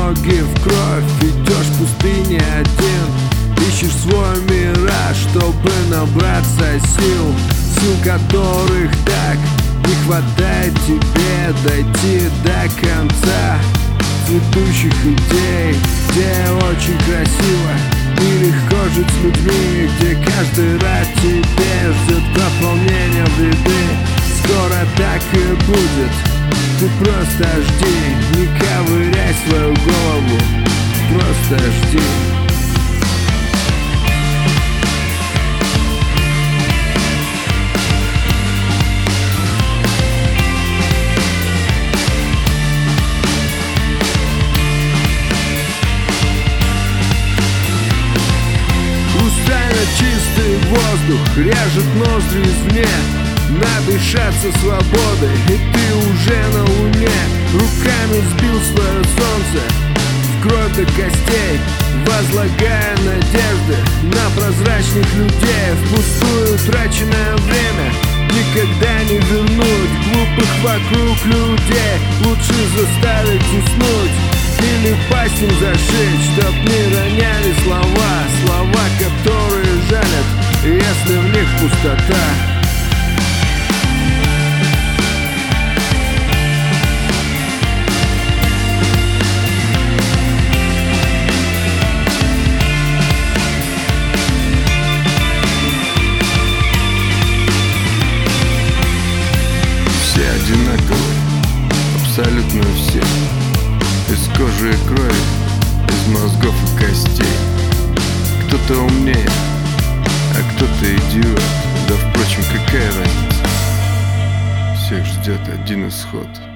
ноги в кровь, идешь в пустыне один, ищешь свой мираж, чтобы набраться сил, которых так не хватает тебе дойти до конца. Цветущих идей, где очень красиво и легко жить с людьми, где каждый раз тебе ждет пополнение в ряды. Скоро так и будет, ты просто жди, не ковыряй свою голову, просто жди. Чистый воздух режет ноздри извне, надышаться свободой, и ты уже на луне. Руками сбил свое солнце в кровь до костей, возлагая надежды на прозрачных людей. Впустую траченное время никогда не вернуть. Глупых вокруг людей лучше заставить уснуть или пасть им зашить, чтоб не роняли слова, которые жалят, если в них пустота. Все одинаковые, абсолютно все, из кожи и крови, из мозгов и костей. Кто-то умнее, а кто-то идиот. Да, впрочем, какая разница? Всех ждет один исход.